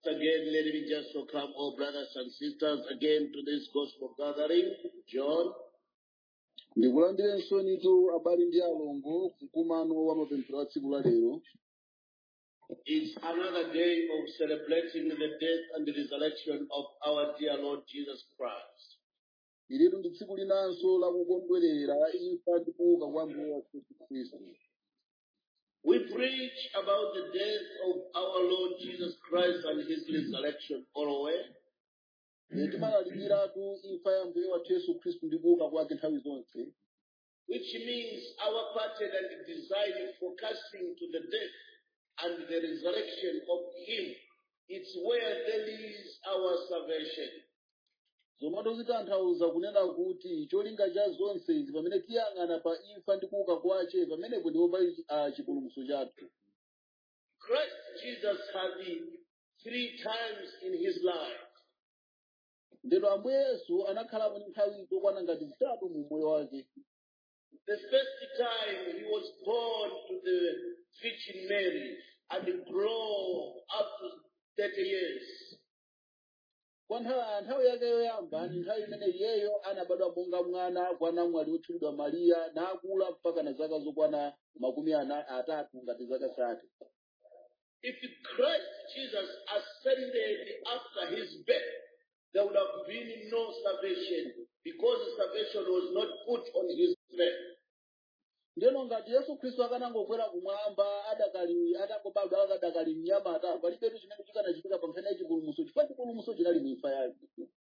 Again, let me just welcome all brothers and sisters again to this gospel gathering. John. Ndikulandirenso nitu abali ndi alongo kukumano wa mapemphero a tsiku la lero. It's another day of celebrating the death and the resurrection of our dear Lord Jesus Christ. Ilitu ndi tsiku linanso la kukondwerera imfa ndi kuuka kwa Ambuye wathu Yesu Khristu. We preach about the death of our Lord Jesus Christ and his resurrection always. Timalalikiratu imfa ya Ambuye wathu Yesu Khristu ndi kuuka kwake nthawi zonse. Which means our pattern and design focusing to the death and the resurrection of him. It's where there is our salvation. Zomwe zitanthauza kunena kuti cholinga cha zonse izi pamene tiyang'ana pa imfa ndi kuuka kwace pamenepo ndipo pali chipulumutso chathu. Christ Jesus had three times in his life. Ndero Ambuye Yesu anakhalapo ndi nthawi zokwana ngati zitatu mu moyo wake. The first time he was born to the Virgin Mary and grew up to 30 years. Kwa nthawi yake yoyamba ndi nthawi imene iyeyo anabadwa monga mwana kwa namwali wotchulidwa Mariya nakula mpaka na zaka zokwana 30 ngati zaka zake. If Christ Jesus ascended after his birth, there would have been no salvation because salvation was not put on his birth. Ndeno ngati Yesu Khristu akanangokwera kumwamba atakobadwa adakali mnyamata palibetu chimene chikanachitika pa nkhani ya chipulumutso chifukwa chipulumutso chinali m'imfa yake.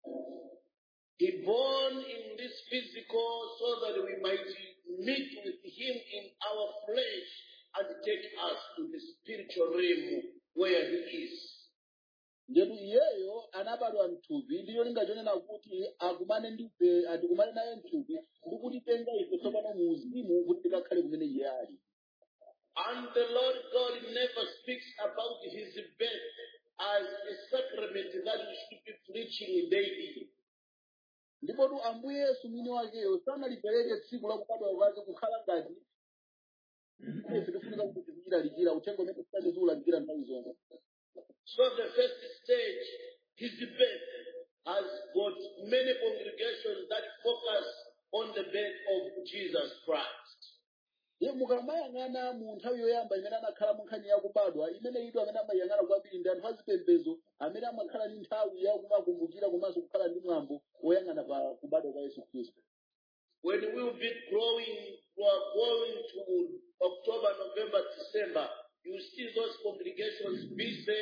He born in this physical so that we might meet with him in our flesh and take us to the spiritual realm where he is. Ndetu iyeyo anabadwa mthupi ndiyo linga chonena kuti akumane ndife atikumane naye mthupi ndi kutitenga ife tsopano mu uzimu kuti tikakhale kumene iye ali. And the Lord God never speaks about his birth as a sacrament that we should be preaching daily. Ndipo tu Ambuye Yesu mwini wakeyo sanalipereke tsiku la kubadwa kwake kukhala ngati ife tifunika kuti tizilalikira uthenga umene tizilalikira nthawi zonse. So the first stage, his birth, has got many congregations that focus on the birth of Jesus Christ. Ye mukamayang'ana mu nthawi yoyamba imene anakhala mu nkhani ya kubadwa imene ido amene amayang'ana kwambiri ndi anthu azipembedzo amene amakhala ndi nthawi ya kumakumbukira komanso kukhala ndi mwambo woyang'ana pa kubadwa kwa Yesu Khristu. When we will be going to October, November, December, you see those congregations busy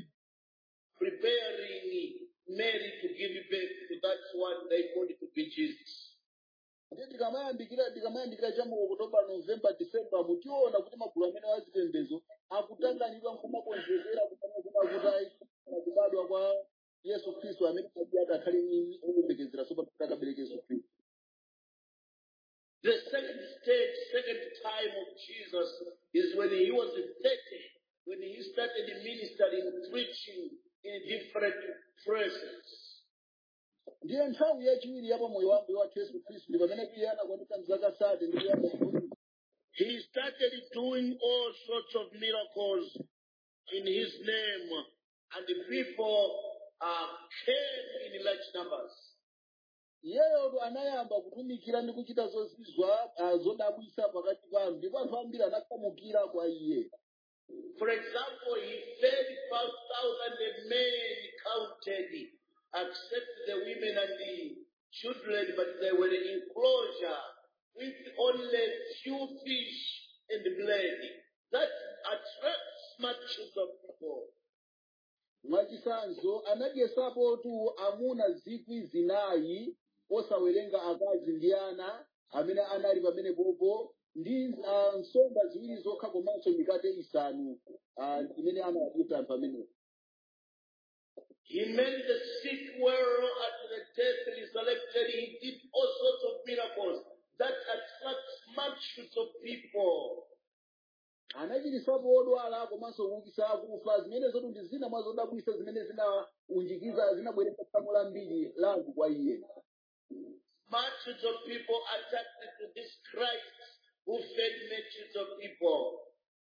preparing Mary to give birth to that one they call it to be Jesus. Tikamayandikira chamu October, November, December mutiona kuti magulu amene azipembedzo akutanganidwa nkumakonzekera kuti kubadwa kwa Yesu Khristu amene akakhale oyembekezera sopa akabereka Yesu Khristu. The second stage, second time of Jesus is when he was 30, when he started ministering, preaching in different places. Ndiye nthawi yachiwiri ya pamoyo wa Ambuye wathu Yesu Khristu ndi pamene iye anakwaniritsa zaka zake ndi kuyamba kutumika. He started doing all sorts of miracles in his name, and the people came in large numbers. Iyeyo anayamba kutumikira ndi kuchita zozizwa zodabwitsa pakati pa anthu ndipo anthu ambiri anakamukira kwa iye. For example, he fed 5,000 men counted, except the women and the children, but they were in enclosure with only few fish and bread. That attracts multitudes of people. Mwachisanzo anadyesapo tu amuna 4,000 osawerenga akazi ndi ana amene anali pamene popo ndi nsomba ziwiri zokha komanso mikate isanu imene anawadyetsa anthu amenewo. He made the sick well and the dead resurrected. He did all sorts of miracles that attract multitudes of people. Anachiritsapo odwala komanso kuukitsa akufa zimene zotu ndi zina mwa zodabwitsa zimene zinaunjikiza zinabweretsa tsamu lambiri la anthu kwa iye. Multitudes of people attracted to this Christ who fed multitudes of people.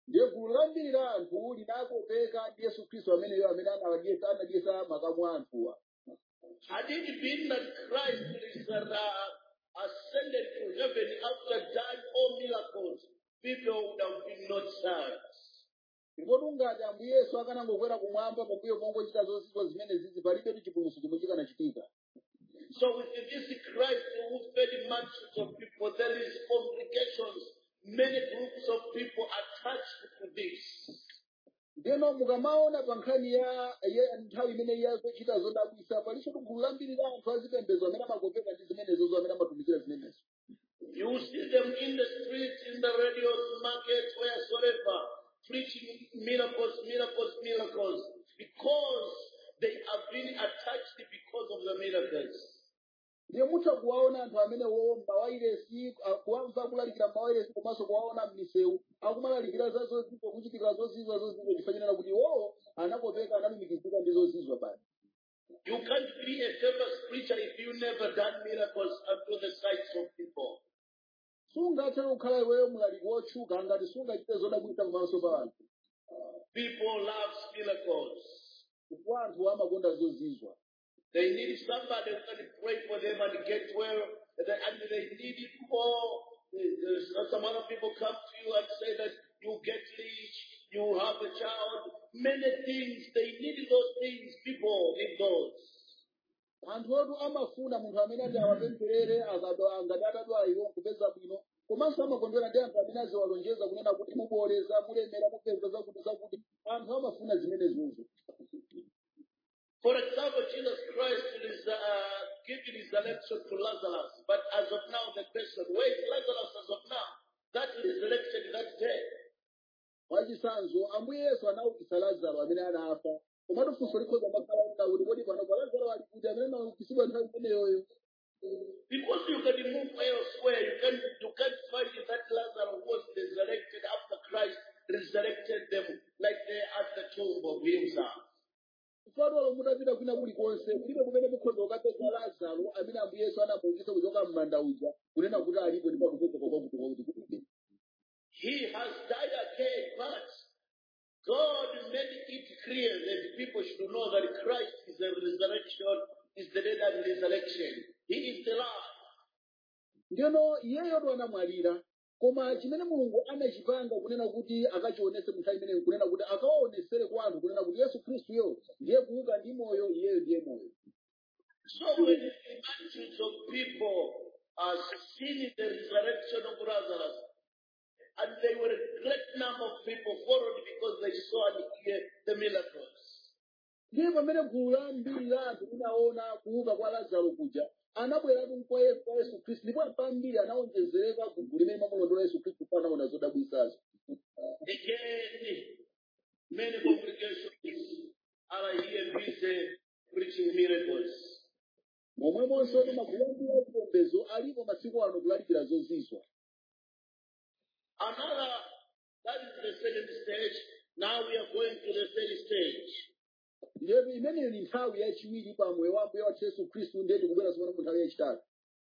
ndiye gulu lambiri la anthu linakopeka ndi Yesu Khristu ameneyo amene anadyesa makamu a anthuwa. Had it been that Christ is ascended to heaven after done all miracles, people would have been not saved. Ndipo ngati Ambuye Yesu akanangokwera kumwamba pambuyo pongochita zozizwa zimene zizi palibe chipulumutso chomwe chikanachitika. So with this Christ who fed multitudes of people, there is congregations, many groups of people attached to this. Ndeno mukamaona pa nkhani ya nthawi imene iye akuchita zodabwitsa palinso gulu lambiri la anthu azipembedzo amene amakopeka ndi zimenezo amene amatumikira zimenezo. You see them in the streets, in the radio market, wheresoever, preaching miracles, miracles, miracles, because they have been attached because of the miracles. Ndiye mutha kuwaona anthu amene womba wairesi kuwamva kulalikira mawairesi komanso kuwaona m'misewu akumalalikira za zozizwa kuchitikira zozizwa chifanyanira kuti iwowo anakopeka analumikizika ndi zozizwa pano. You can't be a famous preacher if you never done miracles unto the sights of people. Sungathe kukhala iweyo mlaliki wotchuka ngati sungachite zodabwitsa kumaso pa anthu. People love miracles. Chifukwa anthu amakonda zozizwa. They need somebody who can pray for them and get well, and they need it more. Some other people come to you and say that you get rich, you have a child, many things. They need those things. People need those. Anthu otu amafuna munthu amene ati awapempherere angadadadwa iwo kupeza bwino komanso amakondwera ndi anthu amene aziwalonjeza kunena kuti muboleza mulemera mupeza zakuti anthu amafuna zimenezozo. For example, Jesus Christ is giving his election to Lazarus, but as of now, the question, where is Lazarus as of now? That resurrected that day. Wachisanzo Ambuye Yesu anaukitsa Lazaro amene anafa. Komatu funso likhoza makhala kuti kodi pano pa Lazaro ali kuti amene anaukitsidwa nthawi imeneyoyo. Because you can move elsewhere, you can't find that Lazarus was resurrected after Christ resurrected them, like they at the tomb of himself. Fatwa mutapita kwina kulikonse kulibe kumene mukhoza ukapeza Lazaro amene Ambuye Yesu anamuukitsa kuchoka m'manda uja kunena kuti alipo ndipo kupeza kuti he has died again, but God made it clear that people should know that Christ is the resurrection, is the dead and resurrection. He is the life. Ndino iyeyo ndo anamwalira koma chimene Mulungu anachipanga kunena kuti akachionese munthawi imeneyo kunena kuti akawaonesere kwa anthu kunena kuti Yesu Khristuyo ndiye kuuka ndi moyo iyeyo ndiye moyo. So when the multitudes of people are seeing the resurrection of Lazarus, and they were a great number of people followed because they saw and hear the miracles. Ndiye pamene gulu lambiri la anthu linaona kuuka kwa Lazaro kuja anabweratu kwa Yesu Khristu ndipo pambiri anaonjezereka kugulu limene mamulondola Yesu Khristu anaona zodabwitsazo. Again, many congregations are here busy preaching miracles. Momwemonso magulu ambiri achipembedzo alipo masiku ano kulalikira zozizwa. Another, that is the second stage. Now we are going to the third stage. Ndiyo imeneyo ni nthawi yachiwiri pamwe wa Ambuye wathu Yesu Khristu ndiye tikubwera tsopano mu nthawi yachitatu.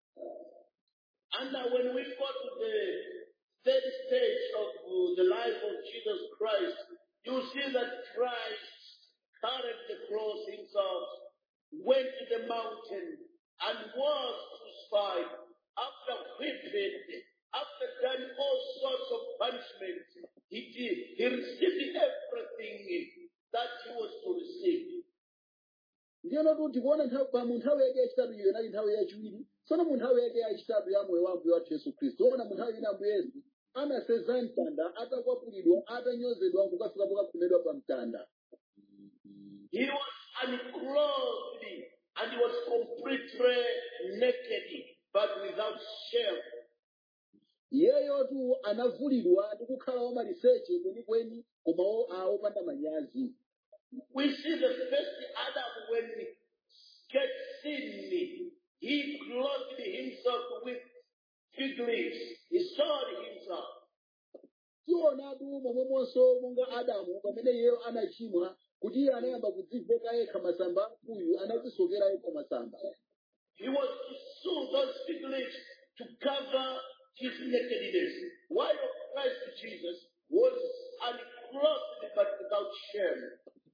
And when we go to the third stage of the life of Jesus Christ, you see that Christ carried the cross himself, went to the mountain, and was crucified after whipping. After done all sorts of punishment, he received everything that he was to receive. Ndiyo kuti kuona mu nthawi yake yachitatu iyo inali nthawi yachiwiri. Tsono mu nthawi yake yachitatu ya moyo wa Ambuye wathu Yesu Khristu. Ona mu nthawi ina Ambuye Yesu anaseza mtanda, atakwapulidwa, atanyozedwa kukafika pokakhomedwa pa mtanda. He was unclothed and he was completely naked, but without shame. Iyeyo tu anavulidwa ndi kukhala wamaliseche kwenikweni koma opanda manyazi. We see the first Adam when he gets sin, he clothed himself with fig leaves. He sawed himself. Tionatu momwemonso monga Adamu pamene iyeyo anachimwa kuti iye anayamba kudziveka yekha masamba amkuyu anazisokera yekha masamba. He was to sew those fig leaves to cover his nakedness. While Christ Jesus was unclothed but without shame.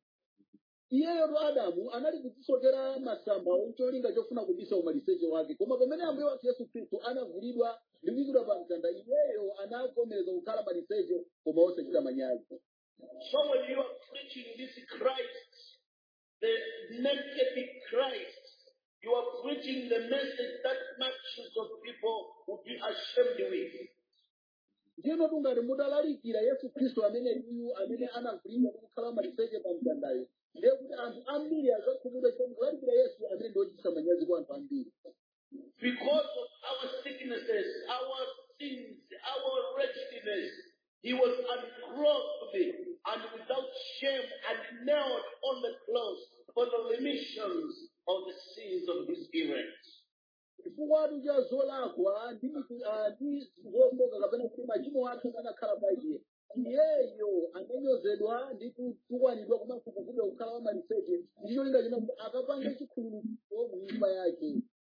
iyeyo adamu anali kutisokera masamba oncholinga chofuna kubisa umaliseche wake koma pamene ambuye wathu yesu khristu anavulidwa ndi kuyikidwa pa mtanda iyeyo anavomereza kukhala maliseche koma osachita manyazi. So when you are preaching this Christ, the naked Christ, you are preaching the message that multitudes of people will be ashamed with. Ndino tungati mudalalikira Yesu Khristu amene anavulidwa ndi kukhala maliseche pa mtandayo. Ndiye kuti anthu ambiri azakhumudwa chomulalikira Yesu amene ndi ochititsa manyazi kwa anthu ambiri. Because of our sicknesses, our sins, our wretchedness, he was unclothed and without shame and nailed on the cross for the remissions of the sins of his elect. Chifukwa cha zolakwa ndi zofoka kapena kuti machimo athu anakhala pa iye. Iyeyo ananyozedwa ndi kutukwanidwa komanso kuvulidwa kukhala wa maliseche ndi cholinga choti akapanga chikhululukiro mu nyumba yake.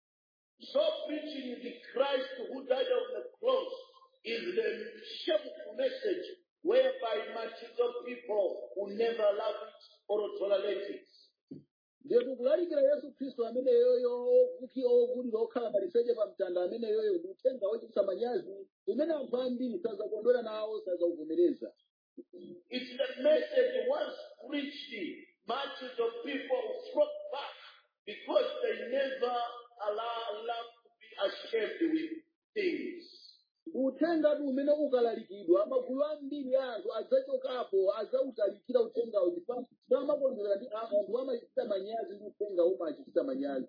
So preaching the Christ who died on the cross is the shameful message whereby multitudes of people will never love it or tolerate it. Ndiye kulalikira Yesu Khristu amene yoyo ovulidwa okhala maliseche pa mtanda amene yoyo ndi uthenga wochititsa manyazi umene anthu ambiri sazakondwera nawo sazauvomereza. It's the message once preached, multitudes of people flock back because they never allow to be ashamed with things. Uthenga umene ukalalikidwa magulu ambiri anthu adzachokapo adzawutalikira uthengawo chifukwa samakondwera ndi anthu amachititsa manyazi ndi uthenga umachititsa manyazi.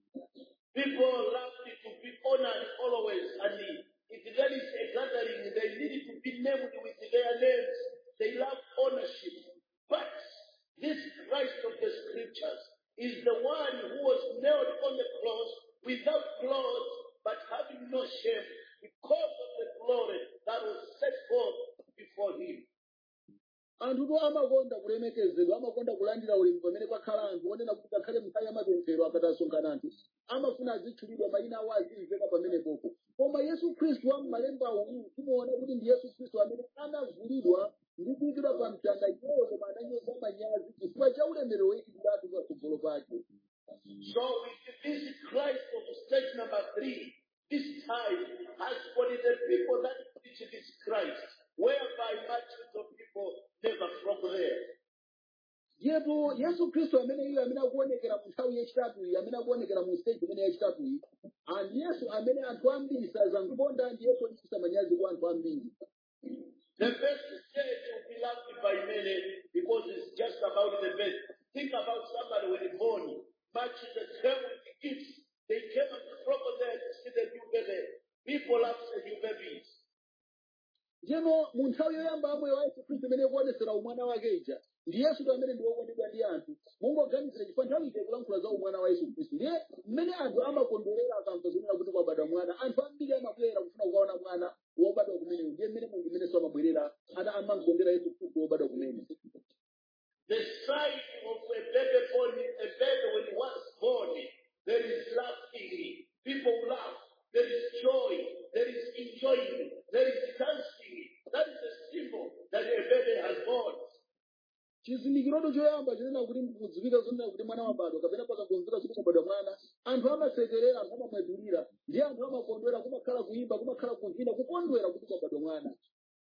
People love to be honored always, and if there is a gathering, they need to be named with their names. They love ownership. But this Christ of the scriptures is the one who was nailed on the cross without clothes, but having no shame because of the glory that was set forth before him. Anthu amakonda kulemekezedwa, amakonda kulandira ulemu pamene pakhala anthu onena kuti akhale mnthawi ya mapemphero akati asonkhana anthu amafuna azitchulidwa mayina awo azimveka pamenepopo. Koma Yesu Khristu wa m'malemba uwu timuona kuti ndi Yesu Khristu amene anavulidwa ndi kuyikidwa pa mtanda iyeyo koma ananyoza manyazi chifukwa cha ulemerero woyikidwatu patsogolo pake. So with this Christ of stage number 3, this time has for the people that preach this Christ, whereby multitudes of people never flock there. Yepo Yesu Khristu amene akuonekera mu nthawi yachitatu iyi amene akuonekera mu stage imene yachitatu iyi and Yesu amene anthu ambiri sazamkonda ndi Yesu ochititsa manyazi kwa anthu ambiri. The first stage will be loved by many because it's just about the birth. Think about somebody when he's born. Multitudes came with the gifts. They came and flocked there to see the new baby. People love the new babies. Jeno mu nthawi yoyamba amwe wa Yesu Khristu amene akuonetsera umwana wake ija ndi Yesu amene ndi wokondedwa ndi anthu. Mungoganizira chifukwa nthawi ije kulankhula za umwana wa Yesu Khristu. Ndiye mmene anthu amakondwerera akamva zonena kuti kwabadwa mwana. Anthu ambiri amabwera kufuna kukaona mwana wobadwa kumene. Ndiye mmene Mulungu mmene amabwerera amamkondera Yesu Khristu wobadwa kumene. The sight of a baby born, a baby when he was born, there is laughing. People laugh. There is joy. There is enjoying. There is dancing. That is a symbol that a baby has born. Chizindikiro choyamba chinena kuti mukudziwika zonena kuti mwana wabadwa kapena pakakonzeka kuti kwabadwa mwana anthu amasekerera anthu amamwetulira ndi anthu amakondwera kumakhala kuimba kumakhala kuvina kukondwera kuti kwabadwa mwana.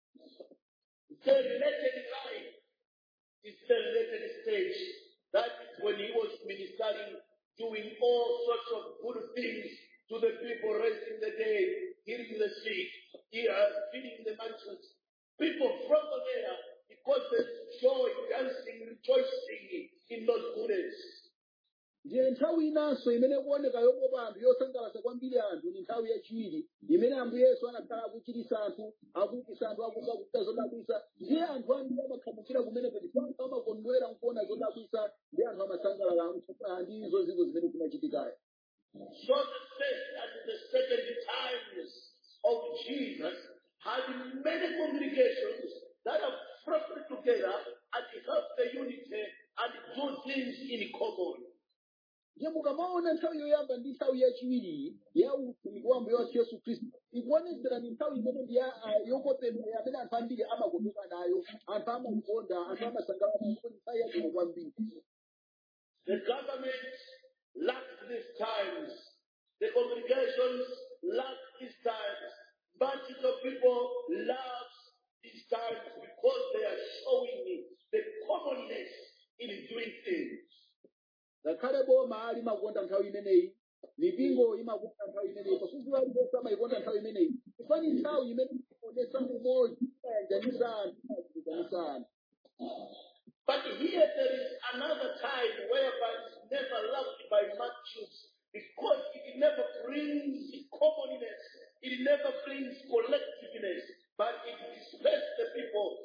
The related life is the related stage. That is when he was ministering, doing all sorts of good things to the people, raising the dead, healing the sick, feeding the multitudes. People from there because there's joy, dancing, rejoicing in those goodness. Ndiye nthawi inanso imene kuoneka yokopa anthu yosangalatsa kwambiri anthu ni nthawi yachiwiri imene Ambuye Yesu anakhala akuchiritsa anthu, akuukitsa anthu, akuchita zodabwitsa. Ndiye anthu ambiri amakhamukira kumenepo chifukwa anthu amakondwera nkuona zodabwitsa ndi anthu amasangalala ndi izo zimene zinachitikayo. So the first and the second times of Jesus had many congregations that have flocked together and help the unity and do things in common. Ndiye mukamaona nthawi yoyamba ndi nthawi yachiwiri ya utumiki wa Ambuye wathu Yesu Khristu ikuonetsera ni nthawi imene ndi yokopemera amene anthu ambiri amakondwera nayo, anthu amayikonda, anthu amasangalala ndipo ni nthawi yabwino kwambiri. The government lacked these times. The congregations lacked these times. Bunches of people love these times because they are showing the commonness in doing things. Ngakhale boma limakonda nthawi imeneyi, mipingo imakonda nthawi imeneyi, pafupi aliyense amayikonda nthawi imeneyi. Ifani nthawi imene ikuonetsa umodzi, imayanjanisa anthu. But here there is another time whereby it's never loved by multitudes because it never brings commonness, it never brings collectiveness, but it disperses the people.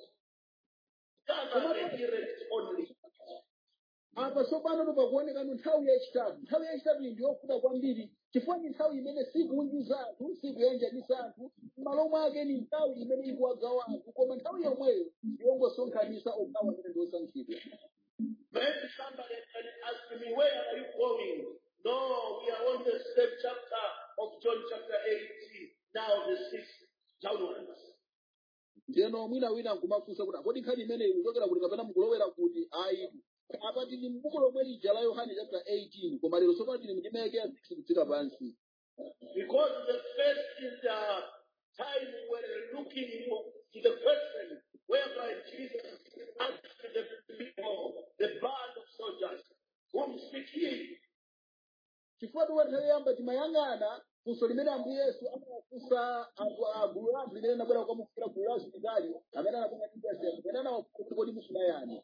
Gather the hearers only. Apa sopano tupakuoneka nthawi yachitatu. Nthawi yachitatu iyi ndiyofunika kwambiri. Chifukwa ni nthawi imene sikuunjiza anthu, sikuyanjanisa anthu, m'malo mwake ni nthawi imene ikuwagawa anthu, koma nthawi yomweyo yongosonkhanitsa okhawa amene ndi osankhidwa. Maybe somebody can ask me, where are you going? No, we are on the same chapter of John chapter 18, now the 6th downwards. Ndiyeno wina nkumafunsa kuti kodi nkhani imeneyi kuchokera kuti kapena mukulowera kuti ayi. Apa tili m'buku lomwe lija la Yohane chapter 18, koma lero sopano tili mndimeke ya 6 kutsika pansi. Because the first is the time when we're looking to the person whereby Jesus asked the people, the band of soldiers, whom speak ye? Chifukwa tiwatayamba timayang'ana funso limene Ambuye Yesu amawafunsa agulu anthu limene anabwera kukamufukira gulu la asilikali amene anabwera ndi Yesu amene anawafunsa kuti kodi mufuna yani.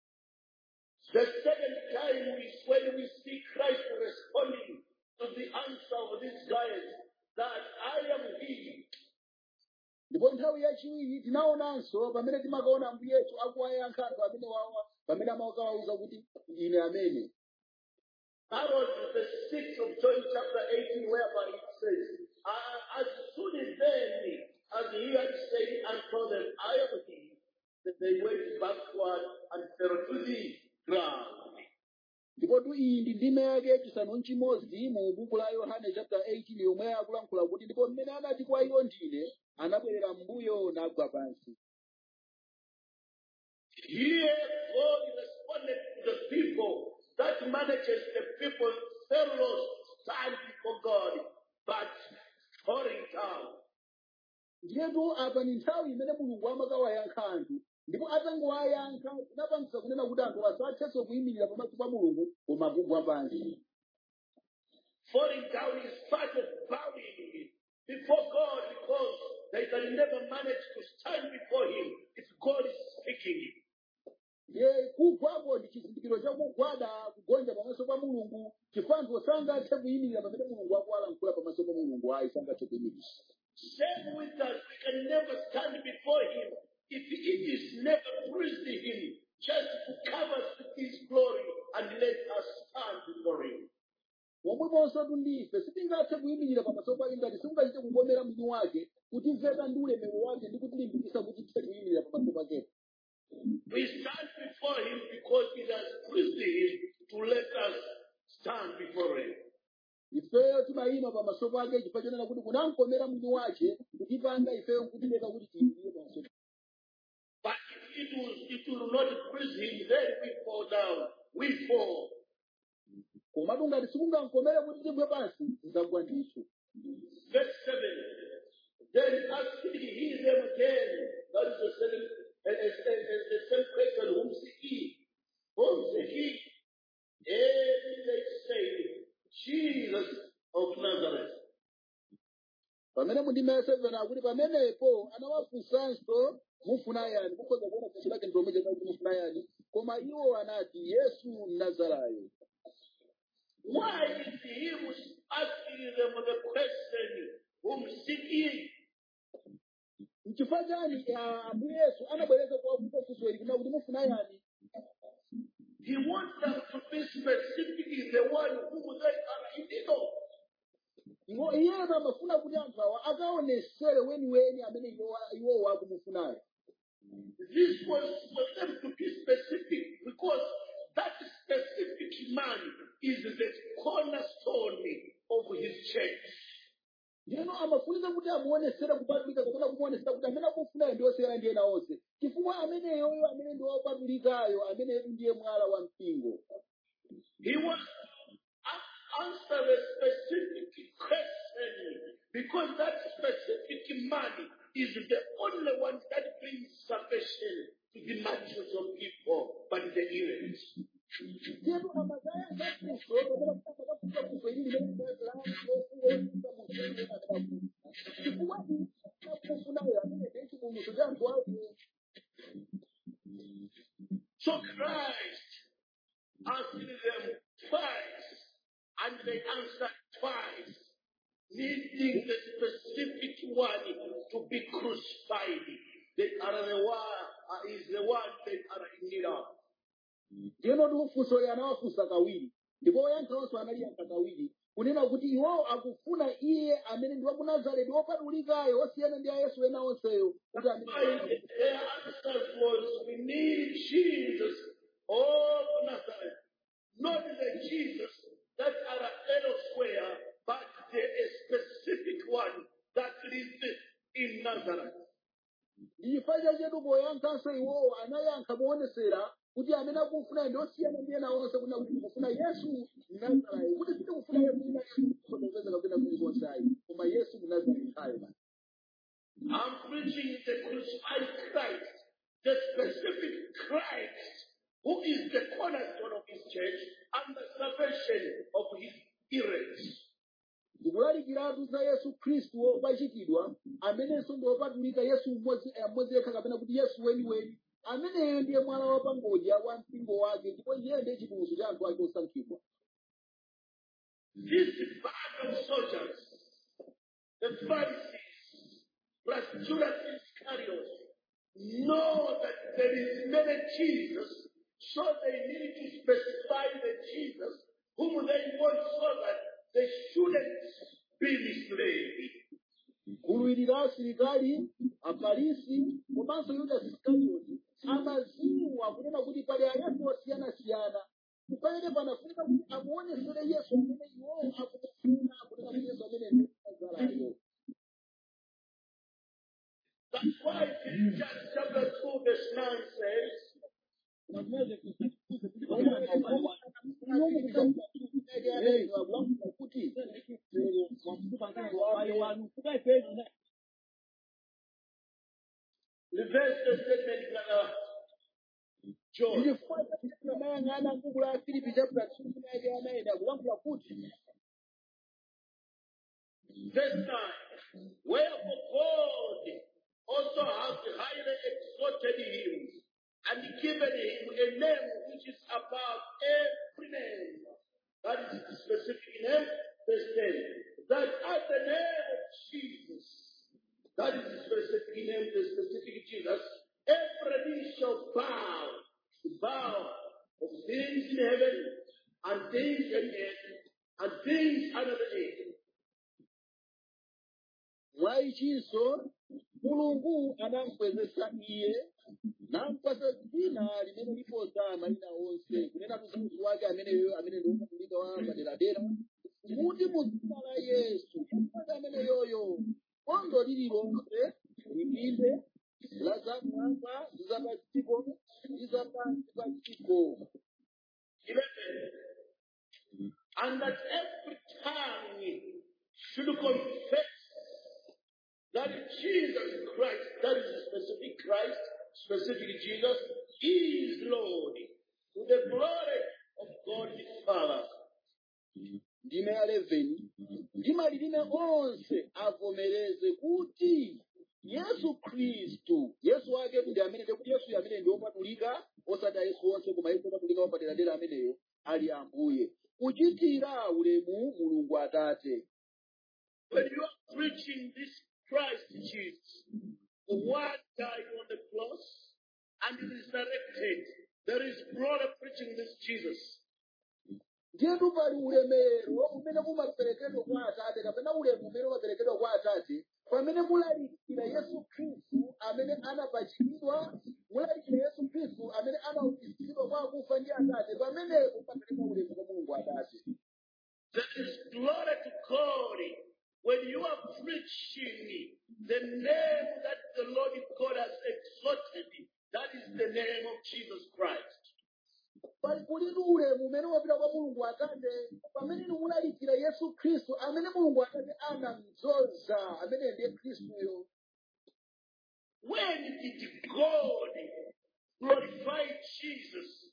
The second time is when we see Christ responding to the answer of these guys that I am He. Ndipo nthawi yachiwiri tinaonanso pamene timakaona Ambuye Yesu akuwayankha anthu amene wawa pamene amakawawuza kuti ine amene. That was the 6th of John chapter 18 whereby it says, as soon as he had said unto them, I am He, that they went backward and fell to the ground. Ndipo iyi ndi ndime yake chisanu nchimodzi mu buku la Yohane chapter 18 yomwe akulankhula kuti ndipo mmene anati kwa iwo ndine anabwerera m'mbuyo nagwa pansi. Here God responded to the people that manages the people fell lost, stand before God, but falling down. Ndiyetu apa ni nthawi imene Mulungu amakawayankha anthu. Ndipo atangowayankha zinapangisa kunena kuti anthu asathenso kuyimirira pamaso pa Mulungu koma kugwa pansi. Falling down is started bowing before God because they can never manage to stand before Him if God is speaking. Kugwapo ndi chizindikiro chakugwada kugonja pamaso pa Mulungu chifukwa anthu sangathe kuyimirira pamene Mulungu akuwalankhula pamaso pa Mulungu ayi sangathe kuyimirira. Same with us, we can never stand before Him if it is never pleased Him just to cover His glory and let us stand before Him. Womweponso tundife sitingathe kuyimirira pamaso pa Iye ngati singachite kugomera mwini wake kuti mveka ndi ulemerero wake ndi kutilimbikitsa kuti tithe kuyimirira pamaso pake. We stand before Him because it has pleased Him to let us stand before Him. Ifeyo timayima pamaso pake chifukwa chonena kuti kunamkomera mwini wake kutipanga ifeyo kutileka kuti tiyimirire pamaso pake. But if it will not please Him, then we fall down. We fall. Komatu ngati sikungamkomere kuti tigwe pansi tidzagwa ndithu. Verse 7. Then asked He them again. That is the same question. Whom seek ye? Whom seek ye? And they say, Jesus of Nazareth. Pamene mundime 7 akuti pamenepo anawafunsanso mufuna yani mukhoza kuona funso lake ndilomeja kuti mufuna yani koma iwo anati Yesu Mnazarayo. Why is He asking them the question, whom seek ye? N'chifukwa chani Ambuye Yesu anabwereza kuwafunsa funso ili kuna kuti mufuna yani? He wants them to be specifically the one whom they are in need of. Iye amafuna kuti anthu awa akaonesere weni amene iwo wakumufunayo. This was for them to be specific because that specific man is the cornerstone of His church. ndiyeno amafunika kuti amuonesere kupatulika kapena kumuonesera kuti amene akufuna ndi osiyana ndi ena onse chifukwa ameneyoyo amene ndi wopatulikayo ameneyo ndiye mwala wa mpingo. He wants to answer a specific question because that specific man is the only one that brings salvation to the masses of people, but the elect. Ndiyeno amazaya za Kristo kapena kuti amakafunika kufa ili limene ndiyazilaa chifukwa akufunayo amene ndiye chipulumutso cha anthu ake. So Christ asked them twice, and they answered twice, needing the specific one to be crucified. They are the one, is the one they are in need of. Ndiyeno ndiufunso anawafunsa kawiri ndipo oyankhanso analiyankha kawiri kunena kuti iwowo akufuna iye amene ndi wa ku Nazareti wopatulikayo osiyana ndi Yesu ena onseyo kuti amene. Their answer was, we need Jesus of Nazareth, not the Jesus that are elsewhere, but the specific one that lives in Nazareth. Ndichifukwa chetu poyankhanso iwowo anayankha moonesera kuti amene akufuna ndi osiyana ndi ena onse kuna kuti kufuna Yesu Mnazareti kuti sitikufuna Yesu ina kupeza kapena kulikonse ayi koma Yesu Mnazareti ayo. I'm preaching the crucified Christ, the specific Christ, who is the cornerstone of his church and the salvation of his elect. Ndikulalikiratu za Yesu Khristu wopachikidwa amenenso ndi wopatulika Yesu mmodzi yekha kapena kuti Yesu weniweni ameneyo ndiye mwala wapangodya wa mpingo wake ndipo iye ndiye chipulumutso cha anthu ake osankhidwa. This band of soldiers, the Pharisees, plus Judas Iscariot, know that there is many Jesus, so they need to specify the Jesus whom they want so that they shouldn't be misled. Guluwirira asilikali, Afarisi, komanso Yuda Iskarioti amaziwa kunena kuti pali Ayesu osiyana-siyana. Kufanele panafunika kuti amuonesere Yesu amene iwowo akufuna kunena kuti Yesu amene ndi Nazareti. That's why John chapter 2 verse 9 says, reverse the statement, brother John. Verse 9. Wherefore God also hath highly exalted him and given him a name which is above every name. That is the specific name. Verse 10. That at the name of Jesus, that is the specific name, the specific Jesus, every knee shall bow of things in heaven and things in earth and things under the earth. Mwaichiso Mulungu anamukwezesa iye nampasa dzina limene liposa mayina onse kunena kuti munthu wake ameneyo amene ndi wopatulika wa paderadera kuti mu dzina la Yesu kuti ameneyoyo bondo lililonse lipinde la zamwamba ndi zapadziko ndi zapansi pa dziko. 11. And that every tongue should confess that Jesus Christ, that is a specific Christ, specific Jesus, is Lord, to the glory of God the Father. Ndime 11. Ndima lilime onse avomereze kuti Yesu Kristu, Yesu wake ndi amene kuti Yesu amene ndi wopatulika osati Yesu onse koma Yesu wopatulika wapaderadera ameneyo ali Ambuye kuchitira ulemu Mulungu Atate. When you are preaching this Christ Jesus, the one died on the cross and resurrected, there is brother preaching this Jesus. Ndiyetu pali ulemerero umene mumaperekedwa kwa Atate kapena ulemu umene umaperekedwa kwa Atate pamene mulalikira Yesu Khristu amene anapachikidwa, mulalikira Yesu Khristu amene anaukitsidwa kwa akufa ndi Atate pamenepo papereka ulemu kwa Mulungu Atate. There is glory to God when you are preaching the name that the Lord God has exalted, that is the name of Jesus Christ. pali kulidi ulemu umene wapita kwa mulungu atate pamene inu mulalikira yesu khristu amene mulungu atate anamdzoza amene ndiye khristuyo. When did God glorify Jesus?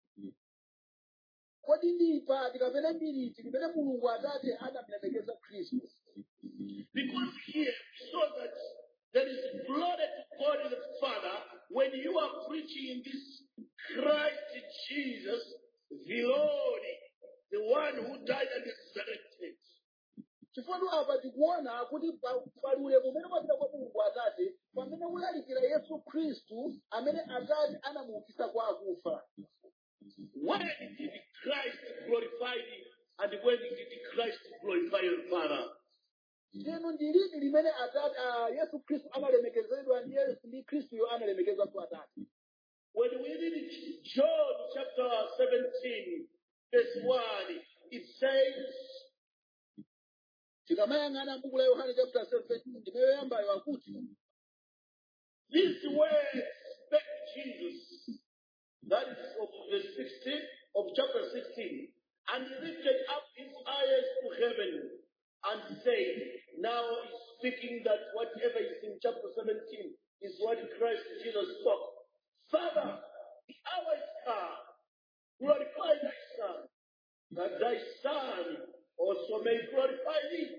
Kodi ndi pati kapena ndiliti limene mulungu atate anamulemekeza khristu? Because here we saw that there is glory to God the Father when you are preaching this Christ Jesus, the Lord, the one who died and resurrected. Chifukwa apa tikuona kuti pali ulemu umene wapita kwa mulungu atate pamene mulalikira yesu khristu amene atate anamuukitsa kwa akufa. When did Christ glorify him, and when did Christ glorify your Father? Lero ndilidi limene atate yesu khristu analemekezedwa ndi khristuyo analemekezwa kwa atate. When we read John chapter 17, verse 1, it says, tikamayang'ana m'buku la Yohane chapter 17 ndimeyoyambayo akuti, these words spake Jesus, that is of verse 16 of chapter 16, and he lifted up his eyes to heaven and said, now he's speaking that whatever is in chapter 17 is what Christ Jesus spoke. Father, the hour is come, glorify thy Son, that thy Son also may glorify thee.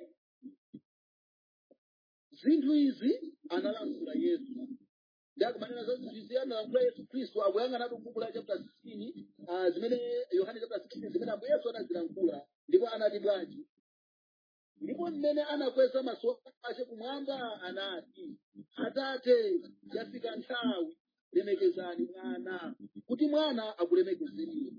zinthu izi analankhula yesu ndakumanena za zinthu izi analankhula yesu khristu akuyang'anatu m'buku la chapter 16 zimene yohane chapter 16 zimene ambuye yesu anazilankhula ndipo anati bwanji. Ndipo mmene anakweza maso ake kumwamba anati, atate yafika nthawi lemekezani mwana kuti mwana akulemekezeni.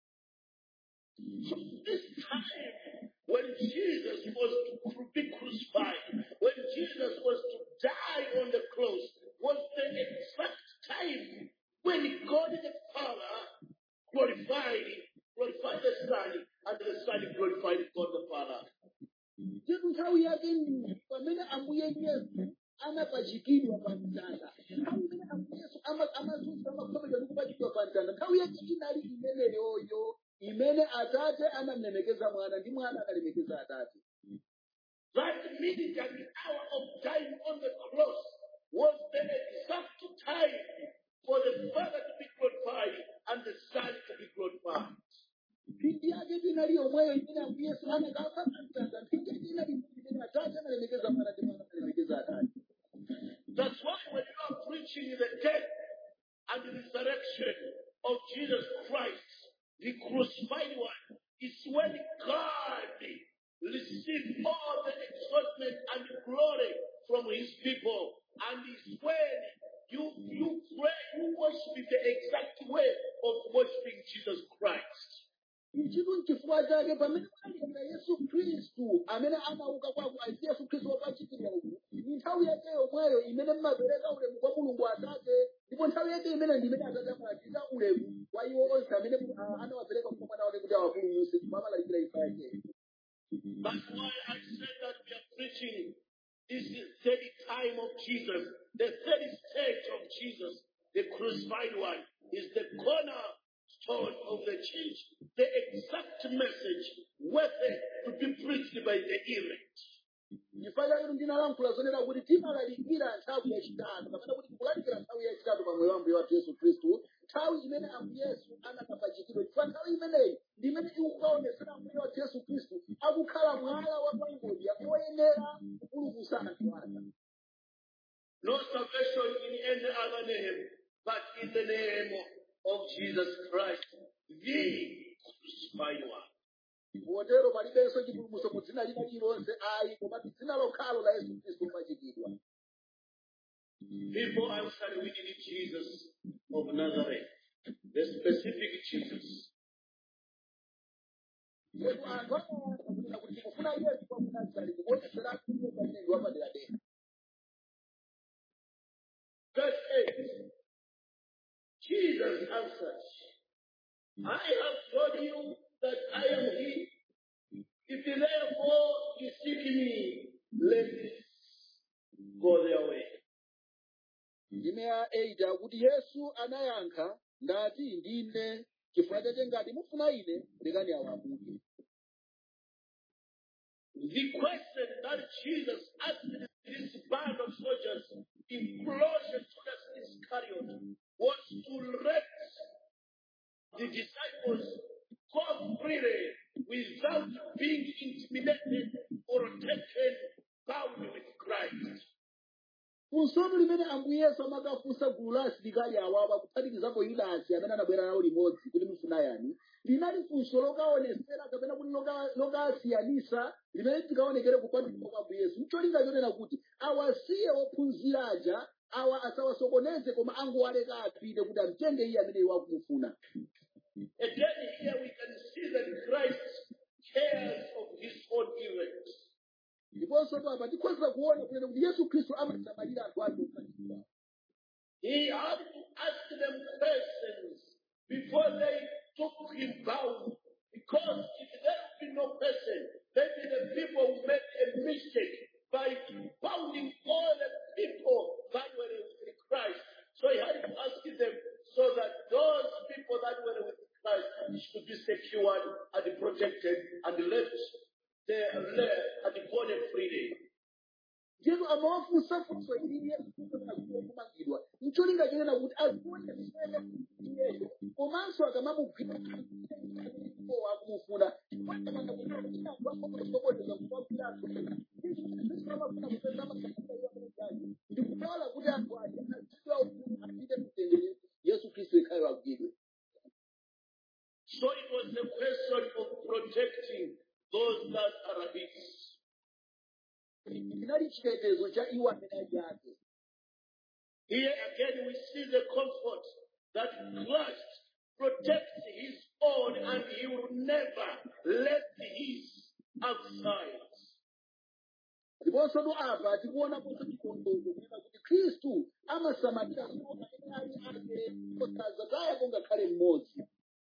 This time when Jesus was to be crucified, when Jesus was to die on the cross, was the exact time when God the Father glorified the Son, and the Son glorified God the Father. Ndipo nthawi yake ndi pamene ambuye yesu anapachikidwa pa mtanda. Nthawi imene ambuye yesu amazunza amakhomedwa ndi kupachikidwa pa mtanda. Nthawi yake inali imeneyoyo imene atate anamulemekeza mwana ndi mwana akalemekeza atate. That minute and the hour of dying on the cross was the exact time for the Father to be glorified and the Son to be glorified. Mphindi yake inali yomweyo imene ambuye yesu anakafa pa mtanda. Mphindi yake inali imene atate analemekeza mwana ndi mwana akalemekeza atate. That's why when you are preaching the death and the resurrection of Jesus Christ, the crucified one, is when God receives all the exaltation and glory from his people. And is when you pray, you worship the exact way of worshiping Jesus Christ. Ichitu n'chifukwa chake pamene mulalikira yesu khristu amene anauka kwa akufa, yesu khristu wapachikidwa uku, ndi nthawi yake yomweyo imene mmapereka ulemu kwa mulungu atate, ndipo nthawi yake imene ndi imene atate amalalikira ulemu kwa iwo onse amene anawapereka kwa mwana wake kuti awapulumutse, ndipo amalalikira imfa yake. That's why I said that we are preaching this third time of Jesus, the third stage of Jesus, the crucified one, is the cornerstone of the church, the exact message worthy to be preached by the elect. Chifukwa inu ndinalankhula zonena kuti timalalikira nthawi yachitatu kapena kuti kulalikira nthawi yachitatu pa moyo wa Ambuye wathu Yesu Khristu, nthawi imene Ambuye Yesu anakapachikidwa. Chifukwa nthawi imeneyi ndi imene ikukaonetsera Ambuye wathu Yesu Khristu akukhala mwala wa pangodya oyenera kupulumutsa anthu ake. No salvation in any other name, but in the name of Jesus Christ, the crucified one. Potero palibenso chipulumutso mu dzina lina lililonse ayi koma dzina lokhalo la Yesu Khristu lopachikidwa. People answer we need Jesus of Nazareth, the specific Jesus. Yesu anthu akakunena kuti tikufuna Yesu wa ku Nazareti kuonetsera kuti pamene ndi wapaderadera. Verse 8, Jesus answered, I have told you that I am he. If therefore you seek me, let it go their way. Ndime ya 8 akuti Yesu anayankha ngati ndine, chifukwa chake ngati mufuna ine lekani awamuke. The question that Jesus asked this band of soldiers in Colossians Judas Iscariot was to let the disciples go freely without being intimidated or taken bound with Christ. Funso limene Ambuye Yesu amakafunsa gulu la asilikali awawa kuphatikizapo Yudasi amene anabwera nawo limodzi kuti mufuna yani, linali funso lokaonesera kapena kuti lokasiyanisa limene tikaonekere kupatuka kwa Ambuye Yesu. N'cholinga chonena kuti awasiye ophunzira aja awa asawasokoneze koma angowaleka apite kuti amtenge iye amene iwo akumufuna. Again, here we can see that Christ cares of his own elect. Ndiponso papa tikhoza kuona kunena kuti Yesu Khristu amasamalira anthu ake osankhidwa. He had to ask them questions before they took him bound. Because if there would be no person, maybe the people would make a mistake by bounding all the people that were with Christ. So he had to ask them so that those people that were with Christ should be secured and protected and left and gone freely. Jesu amawafunsa funso ili Yesu kumangidwa. N'cholinga chonena kuti azione iyeyo komanso akamamugwira akumufuna ndikutawala kuti anthu aja apite mtendere Yesu Khristu ekhayo agwidwe. So it was a question of protecting those that are his. Chinali chitetezo cha iwo amene ali ake. Here again we see the comfort that Christ protects his own and he will never let his outside. Ndiponso apa tikuonaponso chikondwerero kunena kuti Khristu amasamalira iwo amene ali ake osazataya ngakhale mmodzi.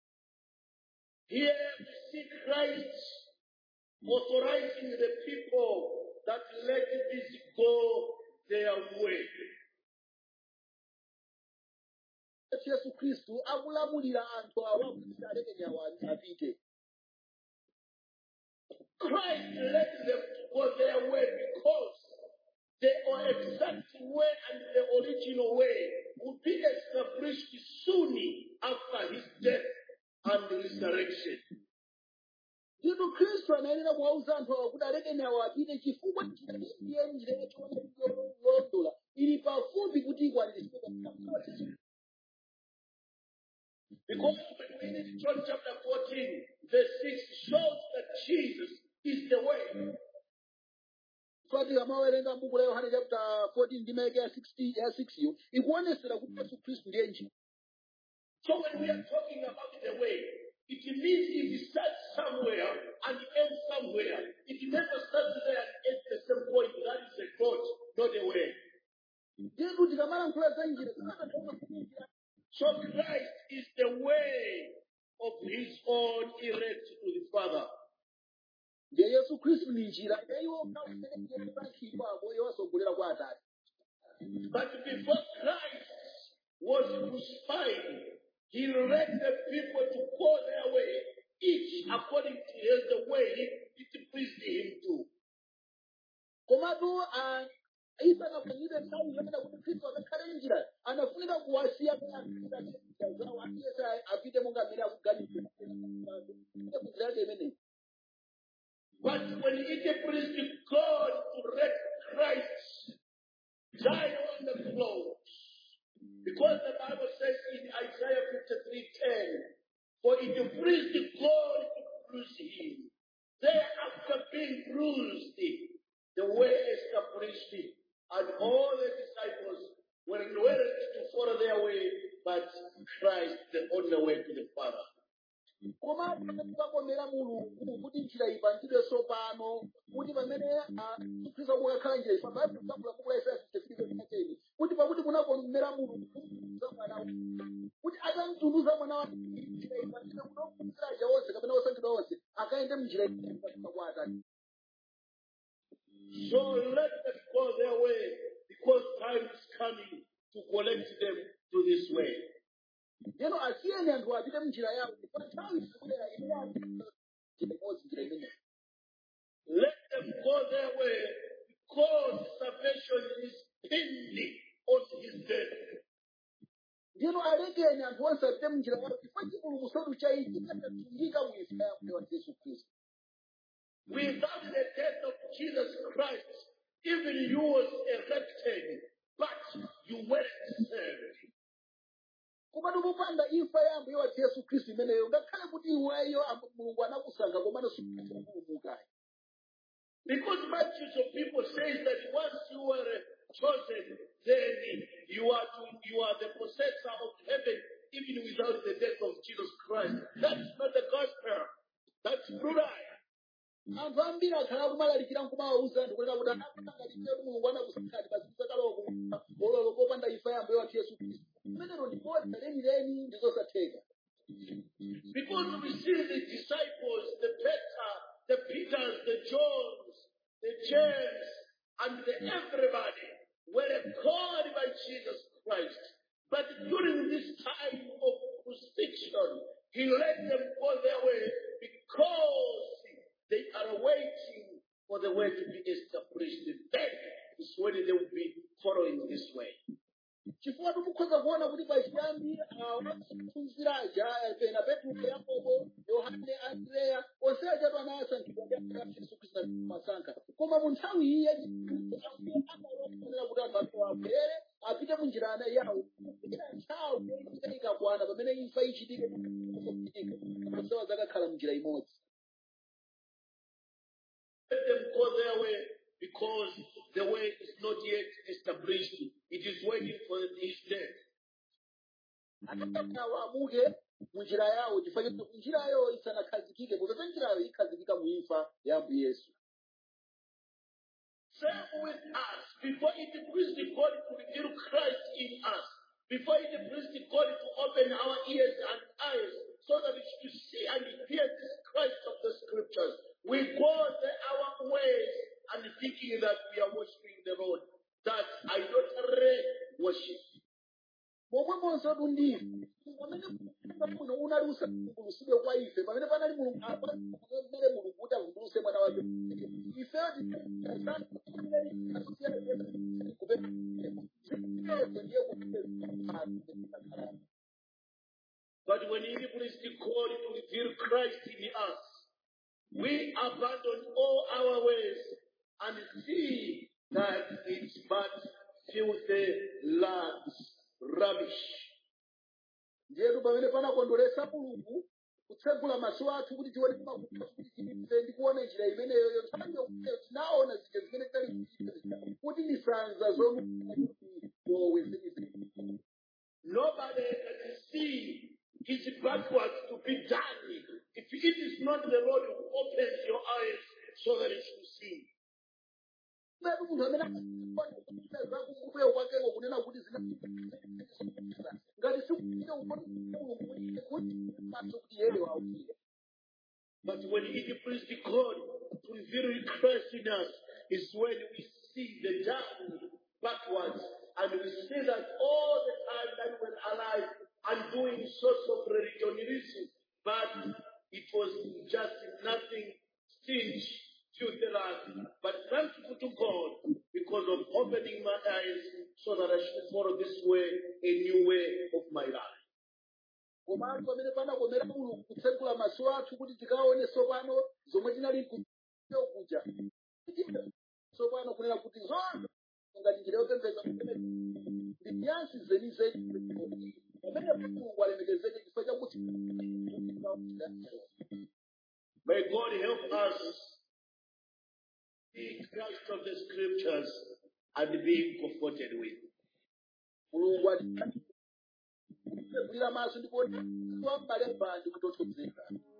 Here we see Christ authorizing the people that let this go their way. Yesu Khristu akulamulira anthu awa kuti aleke nyawa apite. Christ let them go their way because the exact way and the original way would be established soon after his death and resurrection. Ndipo Khristu anayenera kuwauza anthu awa kuti aleke nyawa apite chifukwa ndiye njira yolondola ili pafupi kuti ikwaniritsidwe. Because when we read John chapter 14, verse 6 shows that Jesus is the way. So tikamawerenga buku la Yohane chapter 14 ndimeke ya 6 ikuonesera kuti Yesu Khristu ndiye njira. So when we are talking about the way, it means it starts somewhere and ends somewhere. It never starts there and ends the same point. That is a God, not a way. So Christ is the way of his own elect to the Father. Yesu Kristu ni njira but before Christ was crucified, he led the people to go their way, each according to the way it pleased him to. Isa anafanyika ndani yenda kuti Kristo akakhale njira anafunika kuwasiya zao akiyesa apite munga mbele akuganiza kuzileke imene. But when it pleased God to let Christ die on the cross, because the Bible says in Isaiah 53:10, for it pleased God to bruise him, thereafter being bruised, the way established. And all the disciples were willing to follow their way, but Christ the only way to the Father. Koma pakomera mulungu kuti njira ipangidwe sopano kuti pamene Khristu akakhala njira ifa Bible ikakula kula Isaiah 53:10 kuti pakuti kunakomera mulungu za mwana kuti atamtunduza mwana wake njira ipangidwe kunokutsira onse kapena osankhidwa onse akaende mnjira ipangidwe kwa Atate. So let them go their way because time is coming to collect them to this way. Lero asiyeni anthu apite mnjira yawo ndipo nthawi ikubwera imodzi njira imeneyo. Let them go their way because salvation is pending on his death. Lero alekeni anthu onse apite mnjira yawo chifukwa chipulumutso chaichi chatumika mu imfa ya Mbuye wathu Yesu Khristu. Without the death of Jesus Christ, even you was elected, but you weren't saved. Koma tikupanda imfa ya Mbuye wathu Yesu Khristu imeneyo ngakhale kuti iweyo Mulungu anakusankha komano supulumuka. Because multitudes of people say that once you were chosen, then you are the possessor of heaven, even without the death of Jesus Christ. That's not the gospel. That's plural. Anthu ambiri akhala akumalalikira nkumawawuza anthu kunena kuti anakusangalira Mulungu anakusankhani pasikusakaloko ololo popanda imfa ya Mbuye wathu Yesu Khristu. Imenero ndi bodza lenileni ndi zosatheka. Because we see the disciples, the Peters, the Johns, the James, and everybody were called by Jesus Christ. But during this time of crucifixion, he let them go their way because they are waiting for the way to be established. Then is when they will be following this way. Chifukwa tikukhoza kuona kuti pachiyambi ophunzira pena Petro, Yakobo, Yohane, Andreya onse achatu anasankhidwa ndi Yesu Khristu amasankha. Koma mu nthawi iyi amaonera kuti anthu abwere apite munjira yawo kufikira nthawi ikakwana pamene imfa ichitike onsewa zakakhala munjira imodzi. Let them go their way because the way is not yet established. It is waiting for his death. Amuke munjira yawo chifukwa njirayo isanakhazikike popeza njirayo ikhazikika mu imfa ya Mbuye Yesu. Same with us. Before it pleased God to reveal Christ in us, before it pleased God to open our ears and eyes so that we should see and hear this Christ of the scriptures, we go our ways and thinking that we are worshiping the Lord. That idolatry worship. Momwe monse ndi pamene unali usakulusidwe kwa ife pamene panali Mulungu apamene Mulungu kuti avumbuluse mwana wake ifeyo but when it pleased God to reveal Christ in us, we abandon all our ways and see that it's but filthy rubbish. Ndiyetu pamene panakondweresa Mulungu kutsegula maso athu kuti tione kuti ndikuona njira imeneyo nthawi yomweyo tinaona zinthu zimene tali kuti ndisanza zomwe. Nobody can see is backwards to be done if it is not the Lord who opens your eyes so that you should see. But when it pleased God to reveal Christ in us, is when we see the down backwards and we see that all the time that we were alive and doing sorts of religionism, but it was just nothing stingy, filthy rag. But thankful to God because of opening my eyes so that I should follow this way, a new way of my life. Komatu pamene panakomera Mulungu kutsegula maso athu kuti tikaone sopano zomwe tinali kuja. Sopano kunena kuti zonse ngati njira yopembedza ndi nyansi zenizeni pamene Mulungu alemekezeke chifukwa chakuti may God help us see Christ of the scriptures and being comforted with. Mulungu ati kulira maso ndikuona wambale bandi kutothozeka.